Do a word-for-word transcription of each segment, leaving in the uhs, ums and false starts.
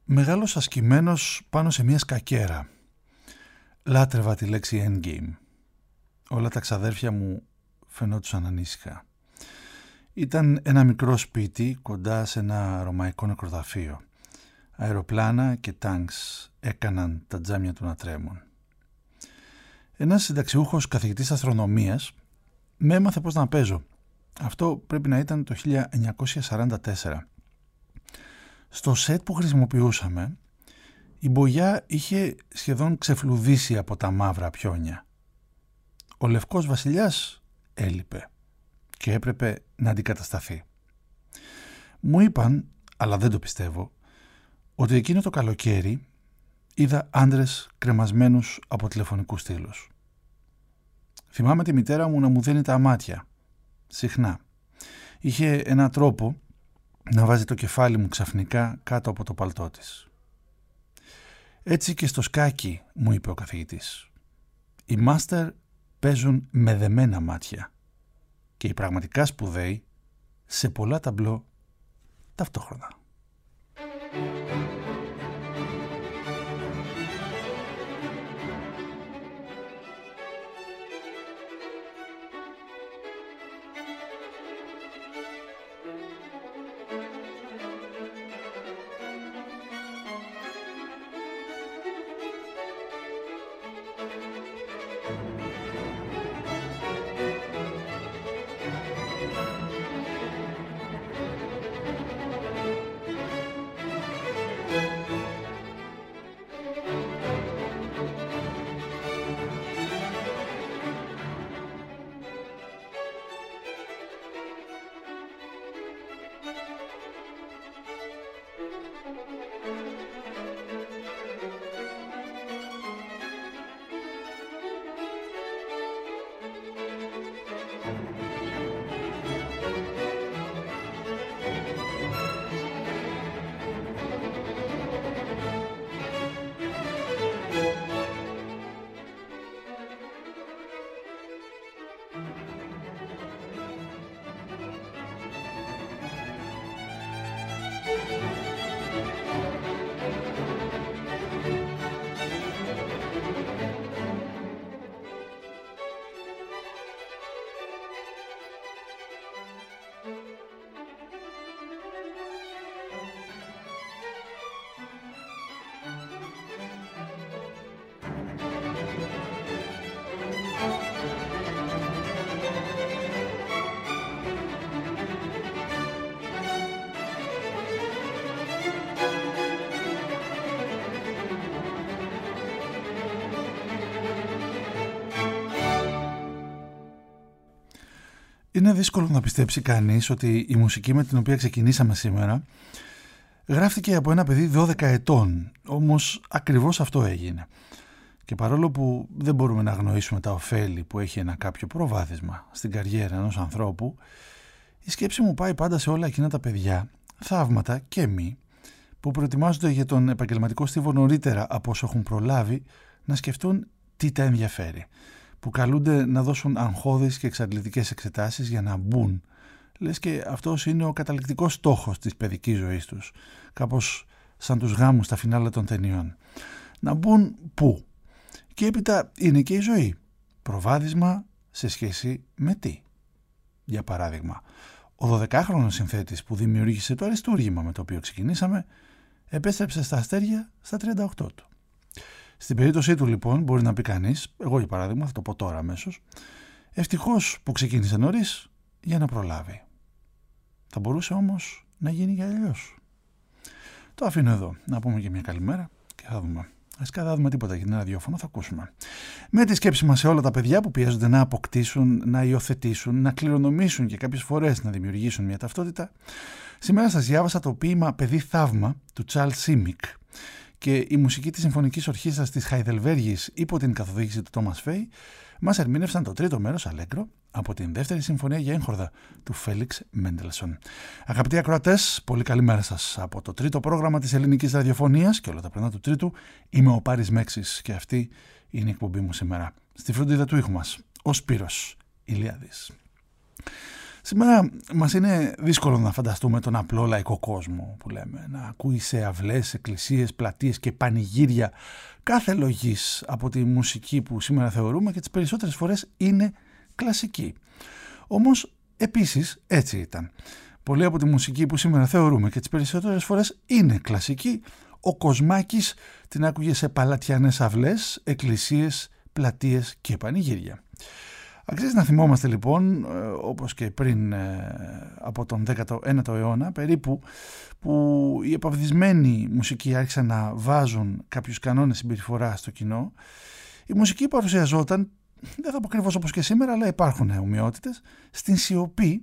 Μεγάλωσα σκυμμένος πάνω σε μια σκακέρα. Λάτρευα τη λέξη endgame. Όλα τα ξαδέρφια μου φαινόντουσαν ανήσυχα. Ήταν ένα μικρό σπίτι κοντά σε ένα ρωμαϊκό νεκροταφείο. Αεροπλάνα και τάγκς έκαναν τα τζάμια του να τρέμουν. Ένας συνταξιούχος καθηγητής αστρονομίας με έμαθε πώς να παίζω. Αυτό πρέπει να ήταν το χίλια εννιακόσια σαράντα τέσσερα. Στο σετ που χρησιμοποιούσαμε, η μπογιά είχε σχεδόν ξεφλουδίσει από τα μαύρα πιόνια. Ο Λευκός Βασιλιάς έλειπε και έπρεπε να αντικατασταθεί. Μου είπαν, αλλά δεν το πιστεύω, ότι εκείνο το καλοκαίρι είδα άντρες κρεμασμένους από τηλεφωνικούς στήλους. Θυμάμαι τη μητέρα μου να μου δίνει τα μάτια, συχνά. Είχε ένα τρόπο να βάζει το κεφάλι μου ξαφνικά κάτω από το παλτό της. Έτσι και στο σκάκι, μου είπε ο καθηγητής. Οι μάστερ παίζουν με δεμένα μάτια και οι πραγματικά σπουδαίοι σε πολλά ταμπλό ταυτόχρονα. Είναι δύσκολο να πιστέψει κανείς ότι η μουσική με την οποία ξεκινήσαμε σήμερα γράφτηκε από ένα παιδί δώδεκα ετών, όμως ακριβώς αυτό έγινε. Και παρόλο που δεν μπορούμε να αγνοήσουμε τα ωφέλη που έχει ένα κάποιο προβάδισμα στην καριέρα ενός ανθρώπου, η σκέψη μου πάει πάντα σε όλα εκείνα τα παιδιά, θαύματα και μη, που προετοιμάζονται για τον επαγγελματικό στίβο νωρίτερα από όσο έχουν προλάβει να σκεφτούν τι τα ενδιαφέρει, που καλούνται να δώσουν αγχώδεις και εξαντλητικές εξετάσεις για να μπουν. Λες και αυτός είναι ο καταληκτικός στόχος της παιδικής ζωής τους, κάπως σαν τους γάμους στα φινάλε των ταινιών. Να μπουν πού? Και έπειτα είναι και η ζωή. Προβάδισμα σε σχέση με τι? Για παράδειγμα, ο δωδεκάχρονος συνθέτης που δημιούργησε το αριστούργημα με το οποίο ξεκινήσαμε, επέστρεψε στα αστέρια στα τριάντα οκτώ του. Στην περίπτωσή του λοιπόν μπορεί να πει κανείς, εγώ για παράδειγμα θα το πω τώρα αμέσως, ευτυχώς που ξεκίνησε νωρίς για να προλάβει. Θα μπορούσε όμως να γίνει και αλλιώς. Το αφήνω εδώ, να πούμε και μια καλημέρα και θα δούμε. Ασικά θα δούμε τίποτα για την ραδιόφωνο, θα ακούσουμε. Με τη σκέψη μας σε όλα τα παιδιά που πιέζονται να αποκτήσουν, να υιοθετήσουν, να κληρονομήσουν και κάποιες φορές να δημιουργήσουν μια ταυτότητα, σήμερα σας διάβασα το ποίημα «Παιδί Θαύμα» του Charles Simic και η μουσική της Συμφωνικής Ορχήστρας της Χαϊδελβέργης υπό την καθοδήγηση του Τόμας Φέι μας ερμήνευσαν το τρίτο μέρος Αλέγκρο από την δεύτερη συμφωνία για έγχορδα του Φέλιξ Μέντελσον. Αγαπητοί ακροατές, πολύ καλημέρα σας από το τρίτο πρόγραμμα της ελληνικής ραδιοφωνίας και όλα τα πρωινά του τρίτου. Είμαι ο Πάρης Μέξης και αυτή είναι η εκπομπή μου σήμερα. Στη φροντίδα του ήχου μας, ο Σπύρος Ηλιάδης. Σήμερα μας είναι δύσκολο να φανταστούμε τον απλό λαϊκό κόσμο που λέμε, να ακούει σε αυλές, εκκλησίες, πλατείες και πανηγύρια κάθε λογής από τη μουσική που σήμερα θεωρούμε και τις περισσότερες φορές είναι κλασική. Όμως επίσης έτσι ήταν. Πολλή από τη μουσική που σήμερα θεωρούμε και τις περισσότερες φορές είναι κλασική, ο Κοσμάκης την άκουγε σε παλατιανές αυλές, εκκλησίες, πλατείες και πανηγύρια. Αξίζει να θυμόμαστε λοιπόν, όπως και πριν από τον δέκατο ένατο αιώνα περίπου, που οι επαυδισμένοι μουσικοί άρχισαν να βάζουν κάποιους κανόνες συμπεριφοράς στο κοινό. Η μουσική παρουσιαζόταν, δεν θα πω ακριβώς όπως και σήμερα, αλλά υπάρχουν ομοιότητες, στην σιωπή,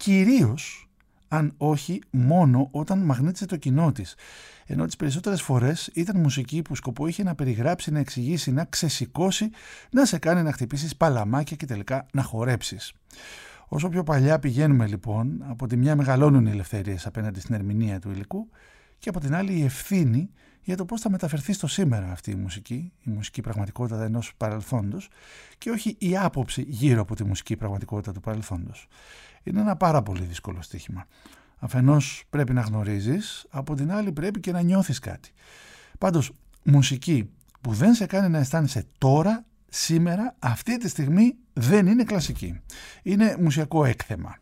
κυρίως αν όχι μόνο όταν μαγνήτησε το κοινό της. Ενώ τις περισσότερες φορές ήταν μουσική που σκοπό είχε να περιγράψει, να εξηγήσει, να ξεσηκώσει, να σε κάνει να χτυπήσεις παλαμάκια και τελικά να χορέψεις. Όσο πιο παλιά πηγαίνουμε λοιπόν, από τη μια μεγαλώνουν οι ελευθερίες απέναντι στην ερμηνεία του υλικού και από την άλλη η ευθύνη για το πώς θα μεταφερθεί στο σήμερα αυτή η μουσική, η μουσική πραγματικότητα ενός παρελθόντος και όχι η άποψη γύρω από τη μουσική πραγματικότητα του παρελθόντος. Είναι ένα πάρα πολύ δύσκολο στοίχημα. Αφενός πρέπει να γνωρίζεις, από την άλλη πρέπει και να νιώθεις κάτι. Πάντως, μουσική που δεν σε κάνει να αισθάνεσαι τώρα, σήμερα, αυτή τη στιγμή δεν είναι κλασική. Είναι μουσιακό έκθεμα.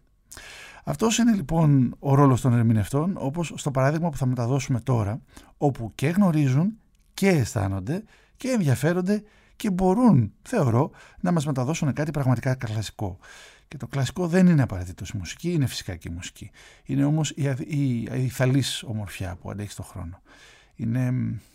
Αυτός είναι λοιπόν ο ρόλος των ερμηνευτών, όπως στο παράδειγμα που θα μεταδώσουμε τώρα, όπου και γνωρίζουν και αισθάνονται και ενδιαφέρονται και μπορούν, θεωρώ, να μας μεταδώσουν κάτι πραγματικά κλασικό. Και το κλασικό δεν είναι απαραίτητο η μουσική, είναι φυσικά και η μουσική. Είναι όμως η, η, η θαλής ομορφιά που αντέχει στον χρόνο. Είναι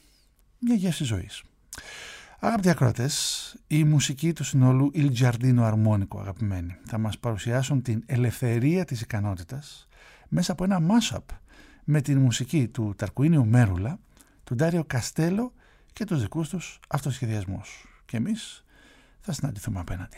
μια γεύση ζωής. Αγαπητοί ακροατές, η μουσική του συνόλου Il Giardino Armonico, αγαπημένοι, θα μας παρουσιάσουν την ελευθερία της ικανότητας μέσα από ένα mashup με την μουσική του Ταρκουίνιου Μέρουλα, του Ντάριο Καστέλο και τους δικούς τους αυτοσχεδιασμούς. Και εμείς θα συναντηθούμε απέναντι.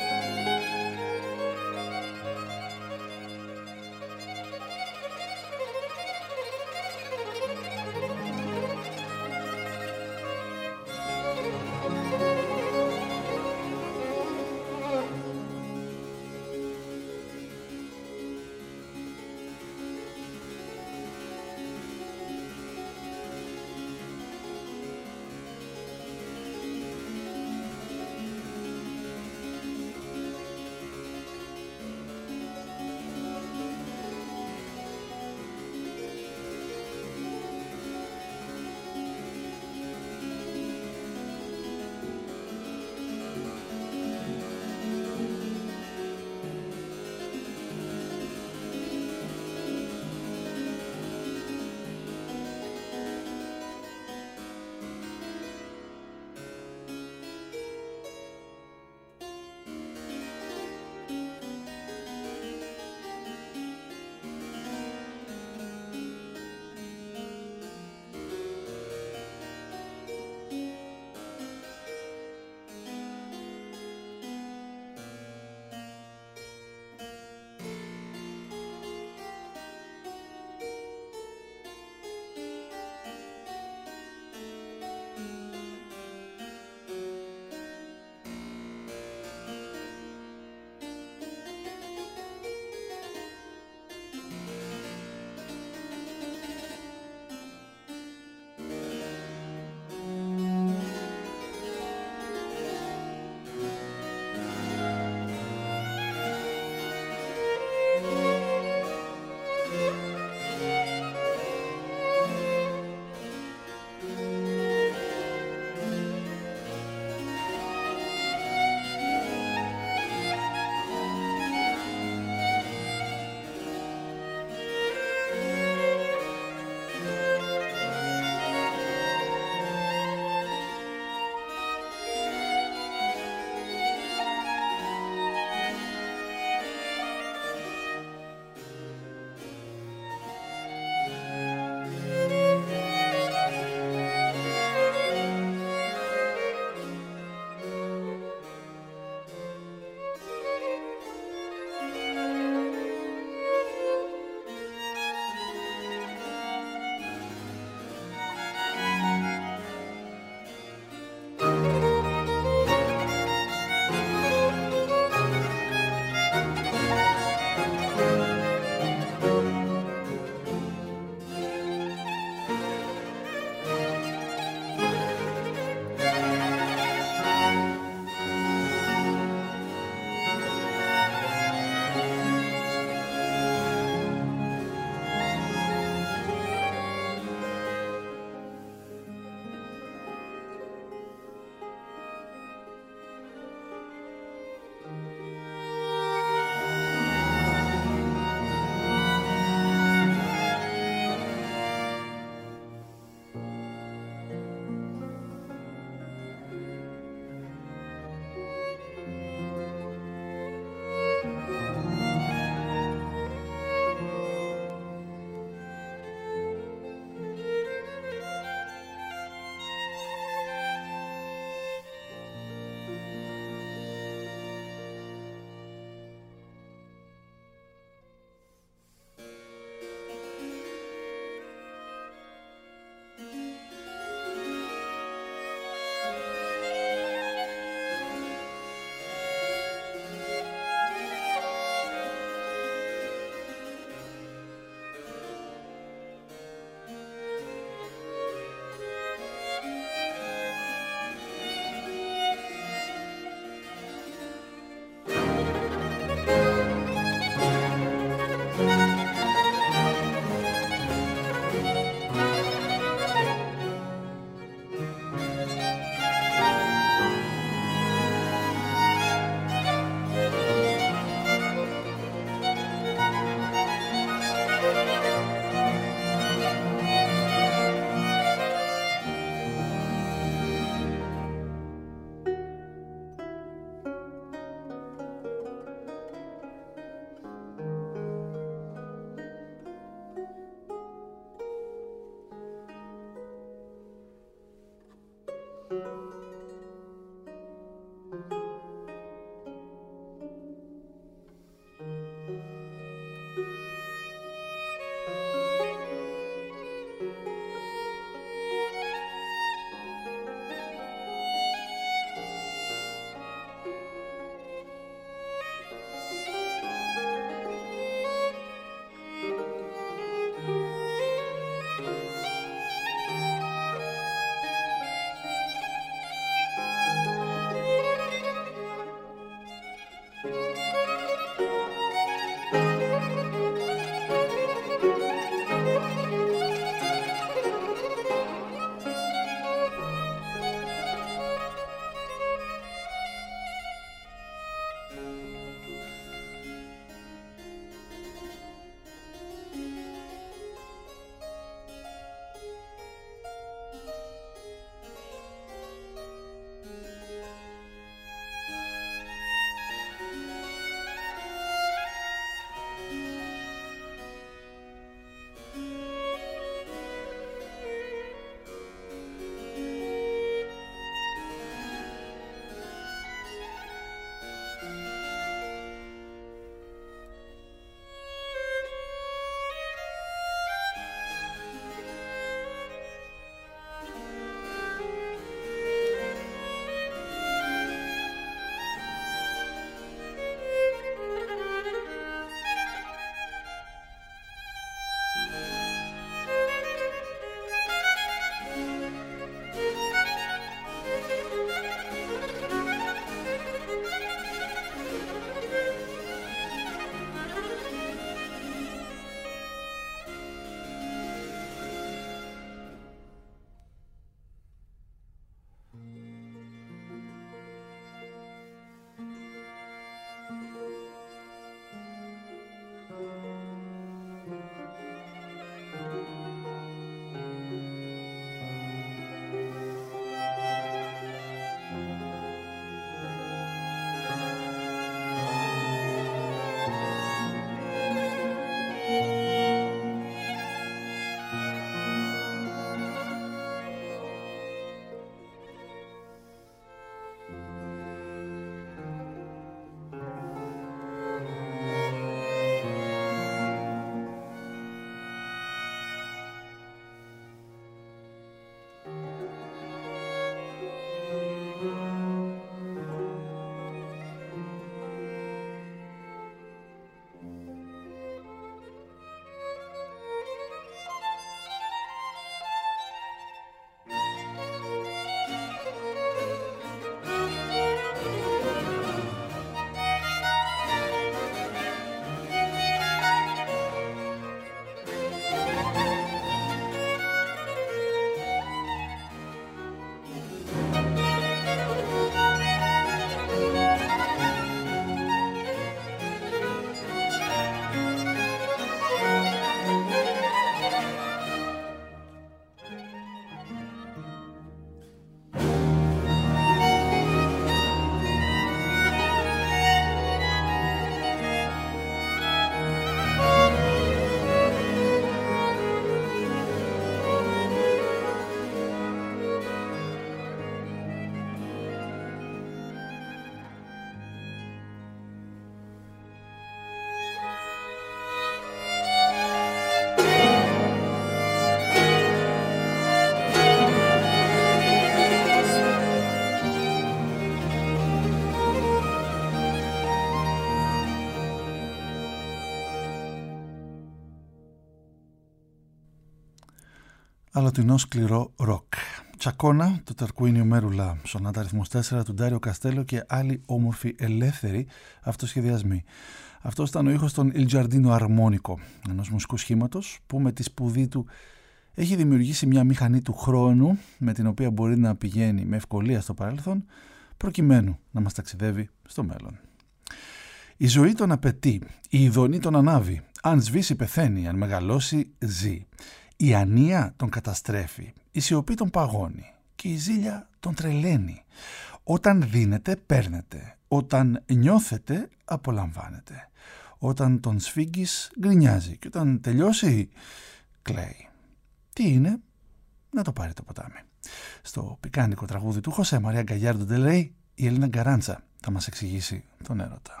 αλωτινό σκληρό ροκ. Τσακώνα, το Τερκουίνιο Μέρουλα, σονάτα αριθμός τέσσερα του Ντάριο Καστέλο και άλλοι όμορφοι ελεύθεροι αυτοσχεδιασμοί. Αυτό ήταν ο ήχος των Il Giardino Armonico, ενός μουσικού σχήματος που με τη σπουδή του έχει δημιουργήσει μια μηχανή του χρόνου με την οποία μπορεί να πηγαίνει με ευκολία στο παρέλθον προκειμένου να μας ταξιδεύει στο μέλλον. Η ζωή τον απαιτεί, η ειδονή τον ανάβει, αν σβήσει πεθαίνει, αν μεγαλώσει ζει. Η ανία τον καταστρέφει, η σιωπή τον παγώνει και η ζήλια τον τρελαίνει. Όταν δίνετε παίρνετε, όταν νιώθετε απολαμβάνετε. Όταν τον σφίγγεις γκρινιάζει και όταν τελειώσει κλαίει. Τι είναι? Να το πάρει το ποτάμι. Στο πικάνικο τραγούδι του Χωσέ Μαρία Γκαγιάρντο ντε Ρέι, η Ελίνα Γκαράντσα θα μας εξηγήσει τον έρωτα.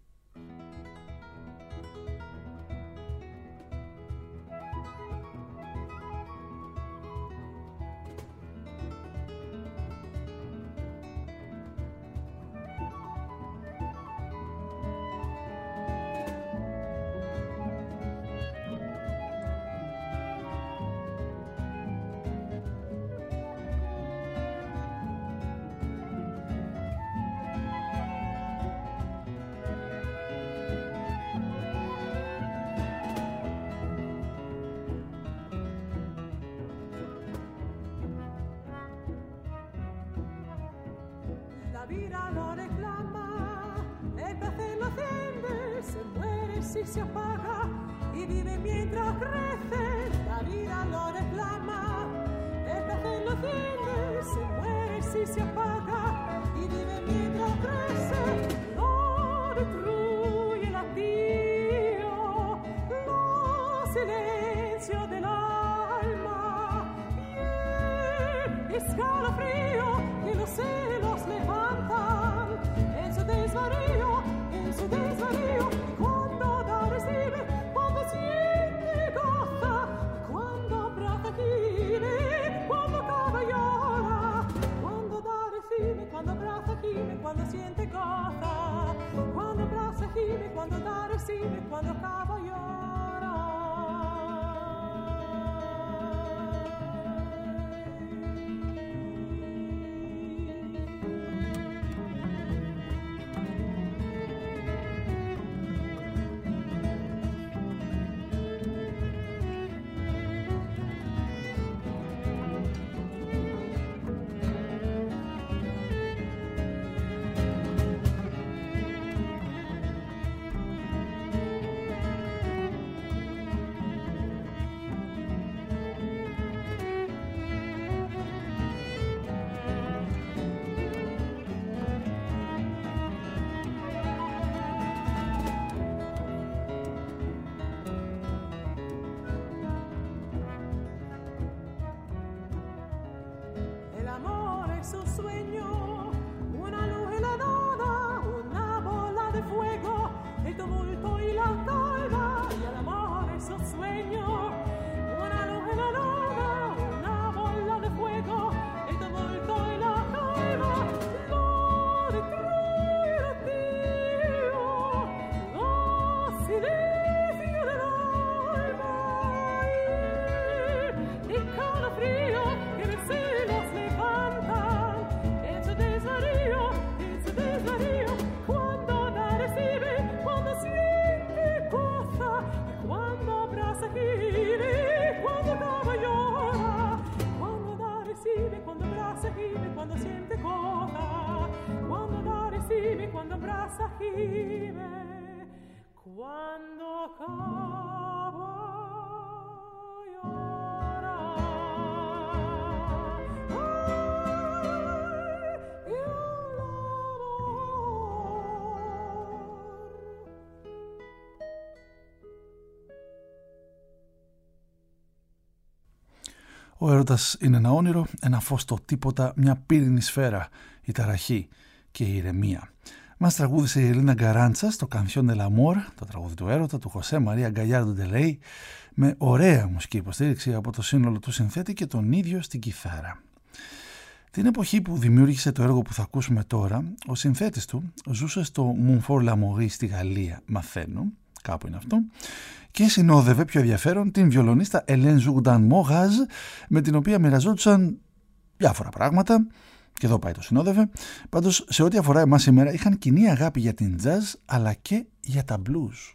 Ο έρωτας είναι ένα όνειρο, ένα φως στο τίποτα, μια πύρινη σφαίρα, η ταραχή και η ηρεμία. Μας τραγούδισε η Ελίνα Γκαράντσα στο Canción del Amor, το τραγούδι του έρωτα του Χωσέ Μαρία Γκαγιάρντο ντε Ρέι, με ωραία μουσική υποστήριξη από το σύνολο του συνθέτη και τον ίδιο στην κιθάρα. Την εποχή που δημιούργησε το έργο που θα ακούσουμε τώρα, ο συνθέτης του ζούσε στο Montfort-l'Amaury στη Γαλλία, μαθαίνω, κάπου είναι αυτό, και συνόδευε, πιο ενδιαφέρον, την βιολονίστα Hélène Jourdan Moraz, με την οποία μοιραζόντουσαν διάφορα πράγματα, και εδώ πάει το συνόδευε. Πάντως, σε ό,τι αφορά εμάς σήμερα, είχαν κοινή αγάπη για την jazz αλλά και για τα blues.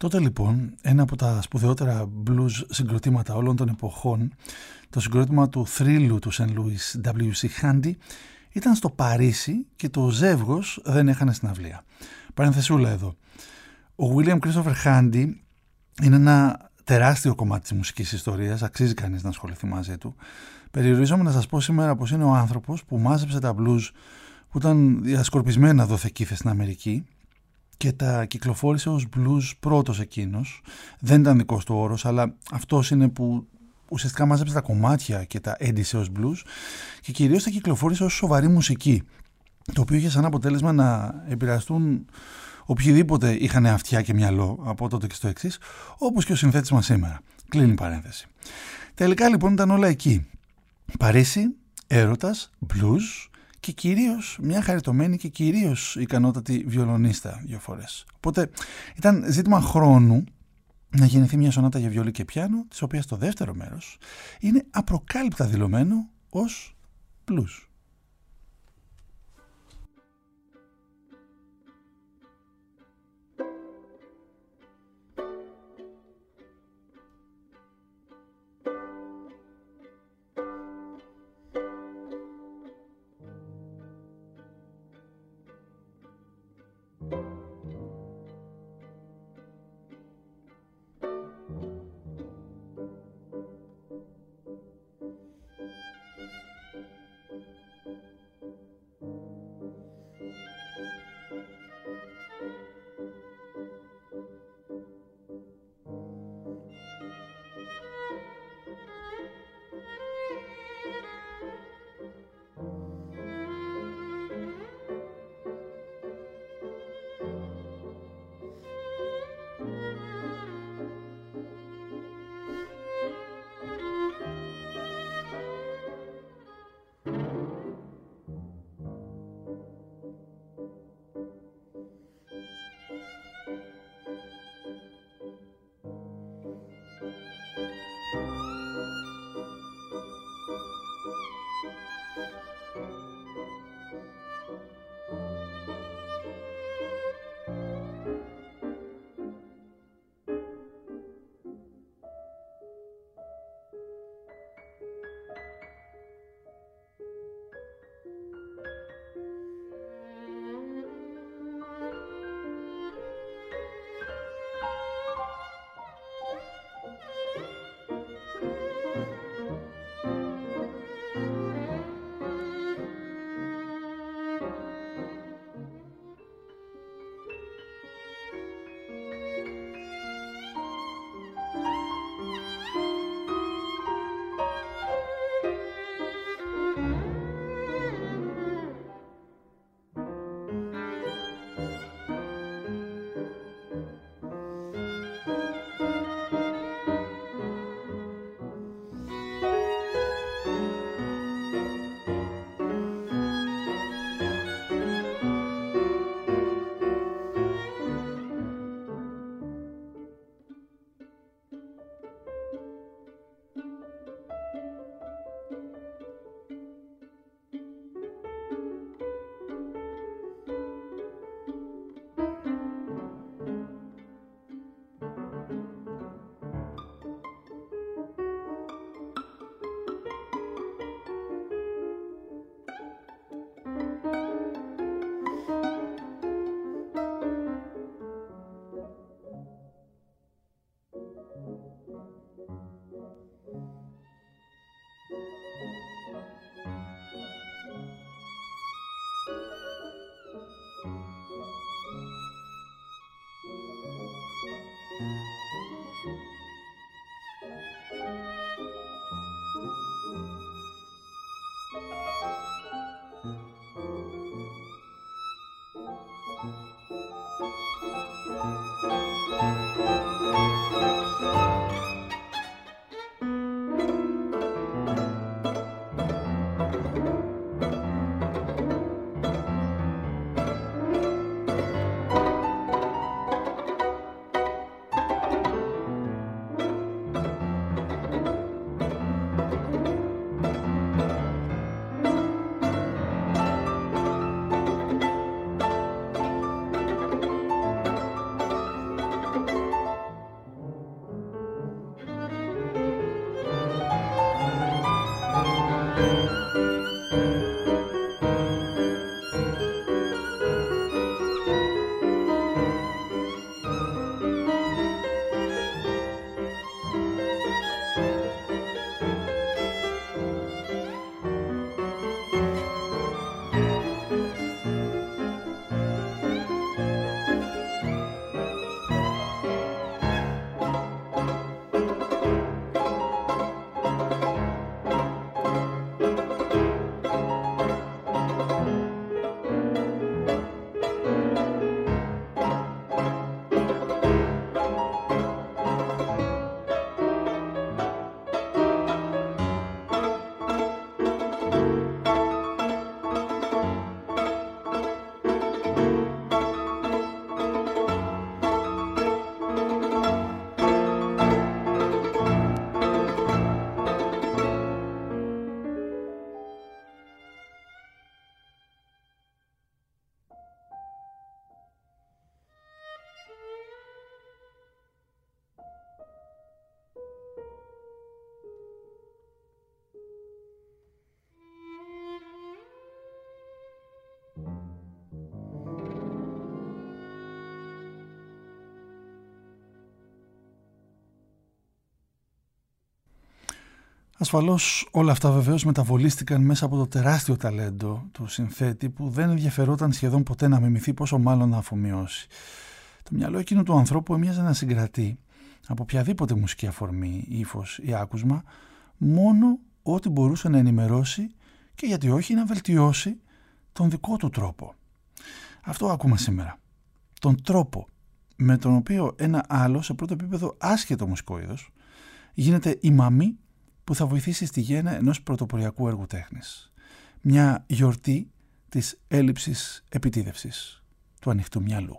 Τότε λοιπόν ένα από τα σπουδαιότερα blues συγκροτήματα όλων των εποχών, το συγκρότημα του θρύλου του Σεν Λούις ντάμπλιου σι Handy, ήταν στο Παρίσι και το ζεύγος δεν έχανε συναυλία. Παρενθεσούλα εδώ. Ο William Christopher Handy είναι ένα τεράστιο κομμάτι της μουσικής ιστορίας, αξίζει κανείς να ασχοληθεί μαζί του. Περιορίζομαι να σας πω σήμερα πως είναι ο άνθρωπος που μάζεψε τα blues που ήταν διασκορπισμένα δοθεκήθε στην Αμερική και τα κυκλοφόρησε ως blues πρώτος εκείνος. Δεν ήταν δικός του όρος, αλλά αυτός είναι που ουσιαστικά μάζεψε τα κομμάτια και τα έντυσε ως blues και κυρίως τα κυκλοφόρησε ως σοβαρή μουσική, το οποίο είχε σαν αποτέλεσμα να επηρεαστούν οποιοδήποτε είχαν αυτιά και μυαλό από τότε και στο εξής, όπως και ο συνθέτης μας σήμερα. Κλείνει παρένθεση. Τελικά λοιπόν ήταν όλα εκεί. Παρίσι, έρωτας, blues και κυρίως μια χαριτωμένη και κυρίως ικανότατη βιολονίστα δύο φορές. Οπότε ήταν ζήτημα χρόνου να γεννηθεί μια σονάτα για βιολί και πιάνο, της οποίας το δεύτερο μέρος είναι απροκάλυπτα δηλωμένο ως blues. Ασφαλώς όλα αυτά βεβαίως μεταβολίστηκαν μέσα από το τεράστιο ταλέντο του συνθέτη, που δεν ενδιαφερόταν σχεδόν ποτέ να μιμηθεί, πόσο μάλλον να αφομοιώσει. Το μυαλό εκείνου του ανθρώπου έμοιαζε να συγκρατεί από οποιαδήποτε μουσική αφορμή, ύφος ή άκουσμα μόνο ό,τι μπορούσε να ενημερώσει και γιατί όχι να βελτιώσει τον δικό του τρόπο. Αυτό ακούμε σήμερα. Τον τρόπο με τον οποίο ένα άλλο, σε πρώτο επίπεδο άσχετο μουσικό είδος, γίνεται η μαμή που θα βοηθήσει στη γέννα ενός πρωτοποριακού έργου τέχνης. Μια γιορτή της έλλειψης επιτίδευσης, του ανοιχτού μυαλού.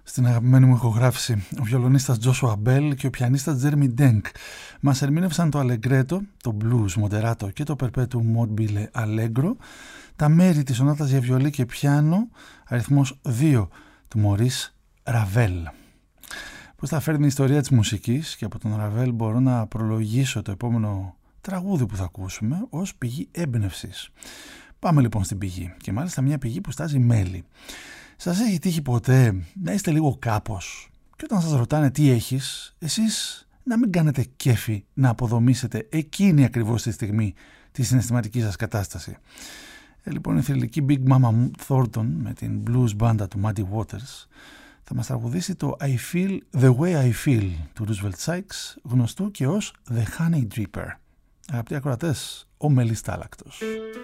στην αγαπημένη μου ηχογράφηση ο βιολονίστας Joshua Bell και ο πιανίστας Jeremy Denk. Μας ερμήνευσαν το Allegretto, το Blues Moderato και το Perpetuum mobile Allegro, τα μέρη της σονάτας για βιολί και πιάνο, αριθμός δύο του Maurice Ravel. Πώς θα φέρνει η ιστορία της μουσικής, και από τον Ravel μπορώ να προλογίσω το επόμενο τραγούδι που θα ακούσουμε ως πηγή έμπνευσης. Πάμε λοιπόν στην πηγή, και μάλιστα μια πηγή που στάζει μέλι. Σας έχει τύχει ποτέ να είστε λίγο κάπως και όταν σας ρωτάνε τι έχεις, εσείς να μην κάνετε κέφι να αποδομήσετε εκείνη ακριβώς τη στιγμή τη συναισθηματική σας κατάσταση? Ε, λοιπόν, η θρυλική Big Mama Thornton με την blues μπάντα του Muddy Waters θα μας τραγουδήσει το I Feel the Way I Feel του Roosevelt Sykes, γνωστού και ως The Honey Dripper. Αγαπητοί ακροατές, ο μελιστάλακτος.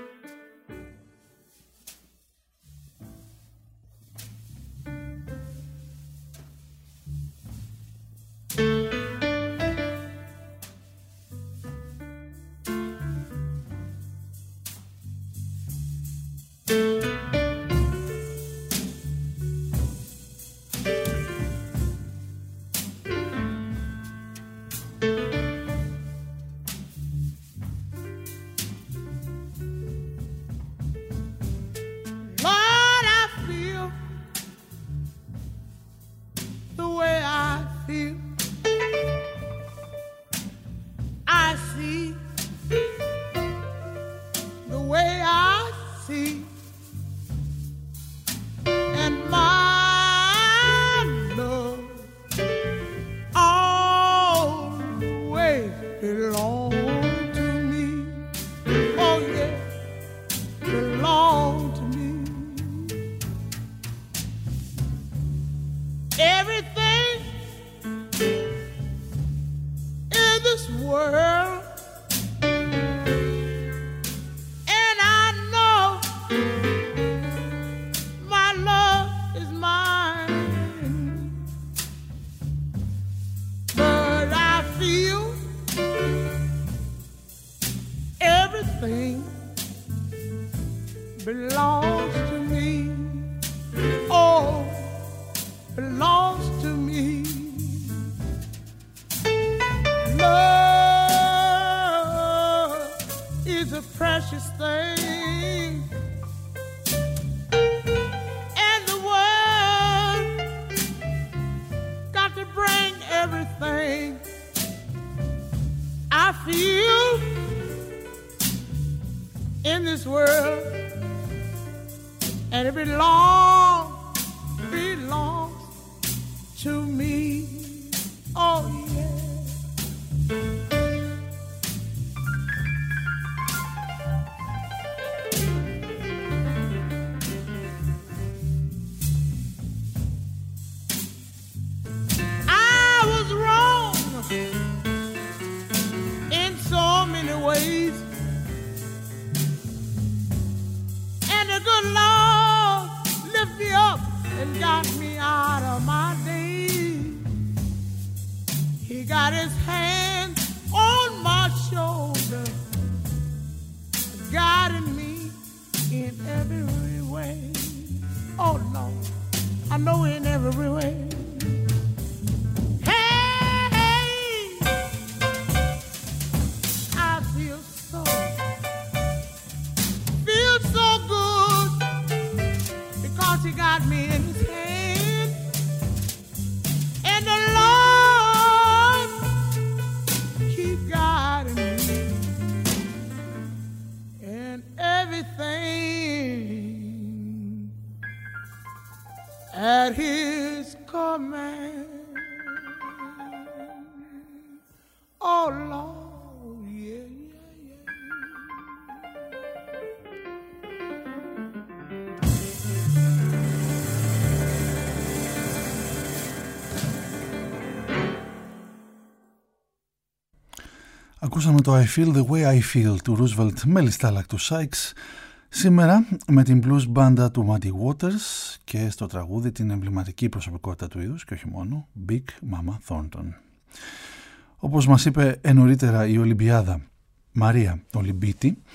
Ακούσαμε το I Feel the Way I Feel του Roosevelt μελιστάλακτου Sykes, σήμερα με την blues μπάντα του Muddy Waters και στο τραγούδι την εμβληματική προσωπικότητα του είδους και όχι μόνο, Big Mama Thornton. Όπως μας είπε νωρίτερα η Ολυμπιάδα Μαρία Ολυμπίτη,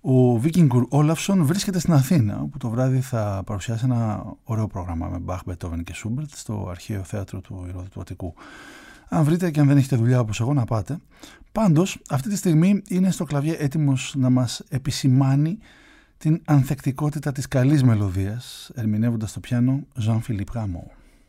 Ο Víkingur Ólafsson βρίσκεται στην Αθήνα, όπου το βράδυ θα παρουσιάσει ένα ωραίο πρόγραμμα με Μπαχ, Μπετόβεν και Σούμπερτ στο Αρχαίο Θέατρο του Ηρώδου Αττικού. Αν βρείτε και αν δεν έχετε δουλειά όπως εγώ, να πάτε. Πάντως, αυτή τη στιγμή είναι στο κλαβιέ έτοιμος να μας επισημάνει την ανθεκτικότητα της καλής μελωδίας, ερμηνεύοντας το πιάνο Jean-Philippe Rameau.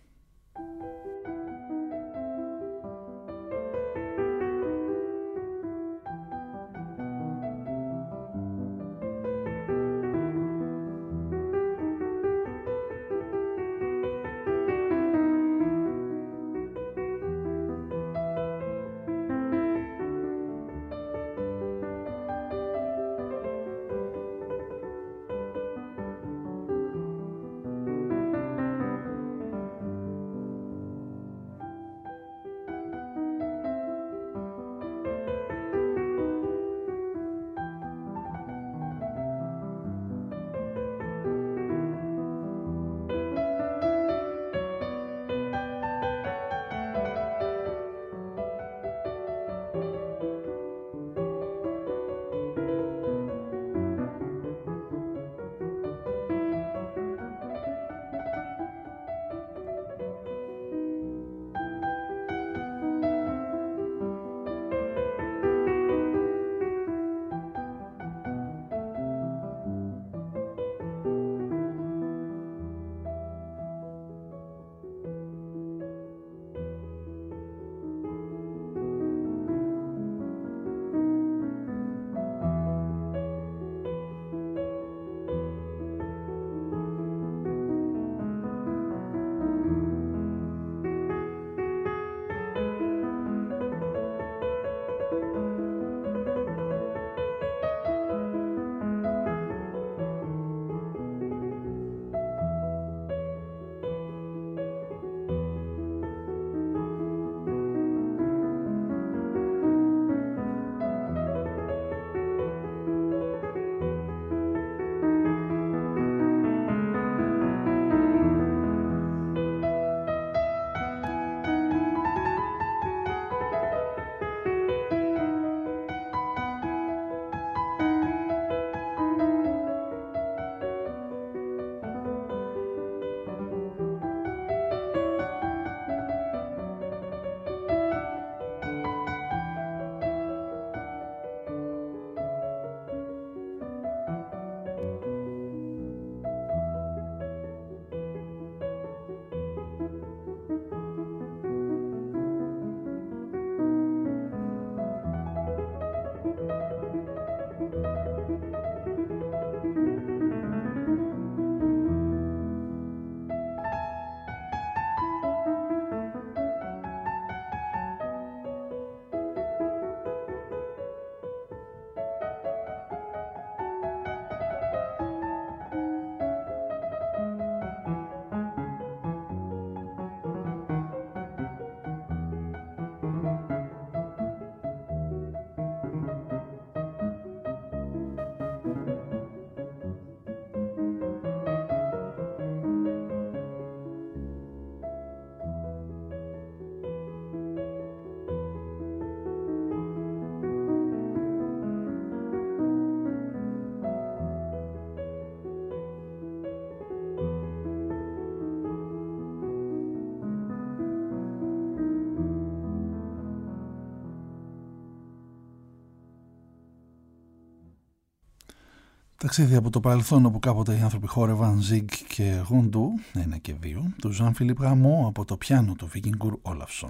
Ταξίδι από το παρελθόν, όπου κάποτε οι άνθρωποι χόρευαν ζιγκ και ροντού, ένα και δύο, του Jean-Philippe Rameau από το πιάνο του Víkingur Ólafsson.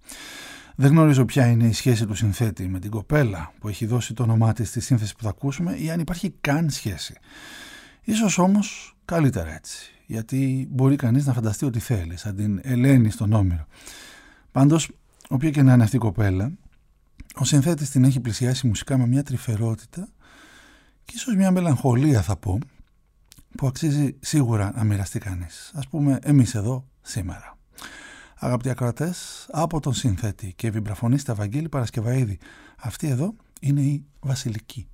Δεν γνωρίζω ποια είναι η σχέση του συνθέτη με την κοπέλα που έχει δώσει το όνομά της στη σύνθεση που θα ακούσουμε, ή αν υπάρχει καν σχέση. Ίσως όμως καλύτερα έτσι, γιατί μπορεί κανείς να φανταστεί ό,τι θέλει, σαν την Ελένη στον Όμηρο. Πάντως, όποια και να είναι αυτή η κοπέλα, ο συνθέτης την έχει πλησιάσει μουσικά με μια τρυφερότητα και ίσως μια μελαγχολία, θα πω, που αξίζει σίγουρα να μοιραστεί κανείς. Ας πούμε εμείς εδώ σήμερα. Αγαπητοί ακροατές, από τον συνθέτη και βιμπραφωνίστα Βαγγέλη Παρασκευαΐδη, αυτή εδώ είναι η Βασιλική.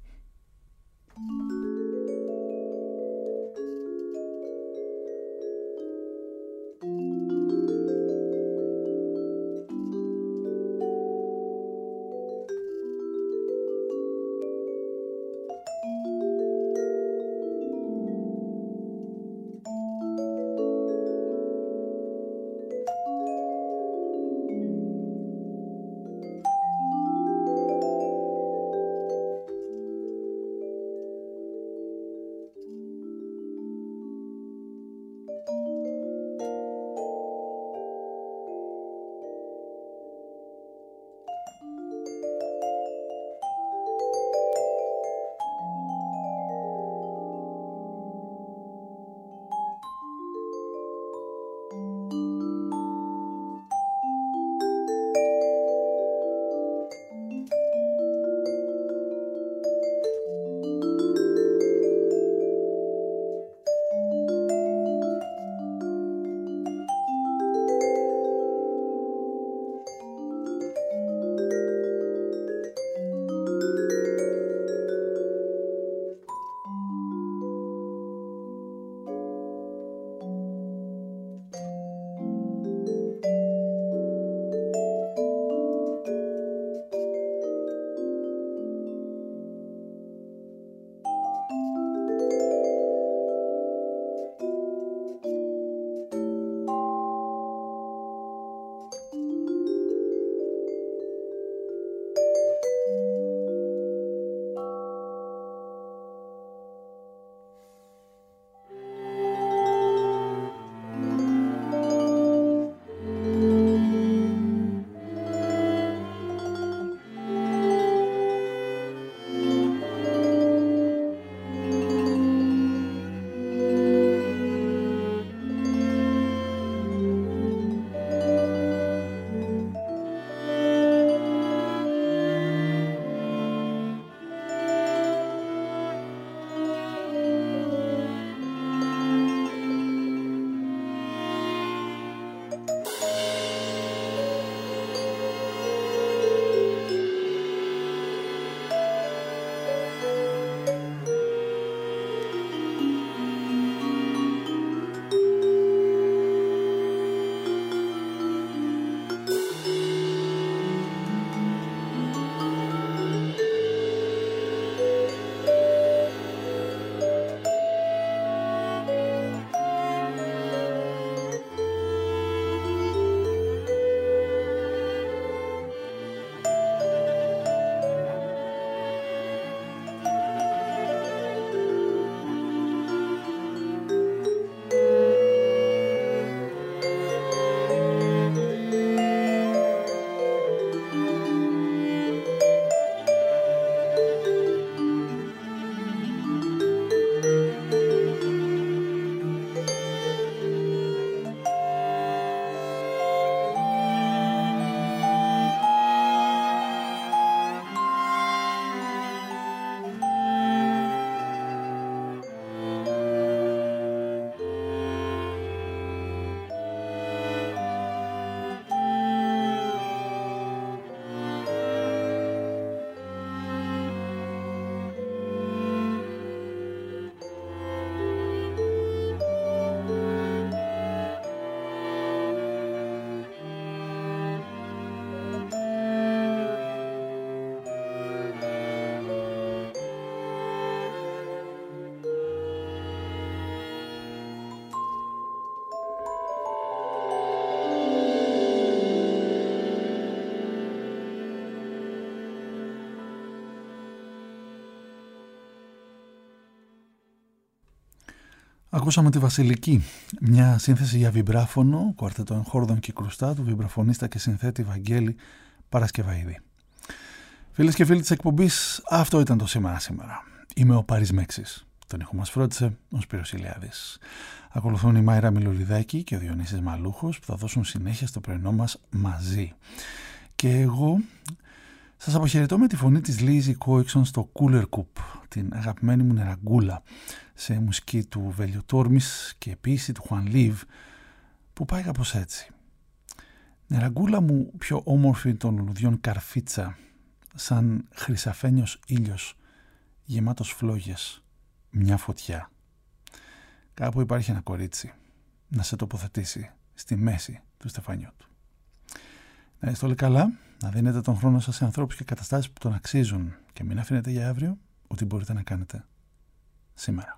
Ακούσαμε τη Βασιλική, μια σύνθεση για βιμπράφωνο, κουαρτέτο εγχόρδων και κρουστά του βιμπραφωνίστα και συνθέτη Βαγγέλη Παρασκευαίδη. Φίλες και φίλοι της εκπομπής, αυτό ήταν το σήμερα σήμερα. Είμαι ο Πάρης Μέξης. Τον ήχο μας φρόντισε ο Σπύρος Ηλιάδης. Ακολουθούν η Μάιρα Μιλολιδάκη και ο Διονύσης Μαλούχος που θα δώσουν συνέχεια στο πρωινό μας μαζί. Και εγώ σας αποχαιρετώ με τη φωνή της Λίζη Κόιξον στο Cooler Cup, την αγαπημένη μου νεραγκούλα, σε μουσική του Βέλιο Τόρμης και επίσης του Χουαν Λίβ, που πάει κάπως έτσι. Νεραγκούλα μου πιο όμορφη των λουλουδιών καρφίτσα, σαν χρυσαφένιος ήλιος γεμάτος φλόγες, μια φωτιά. Κάπου υπάρχει ένα κορίτσι να σε τοποθετήσει στη μέση του στεφανιού του. Να είστε όλοι καλά, να δίνετε τον χρόνο σας σε ανθρώπους και καταστάσεις που τον αξίζουν και μην αφήνετε για αύριο ό,τι μπορείτε να κάνετε σήμερα.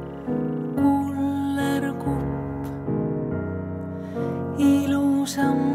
Some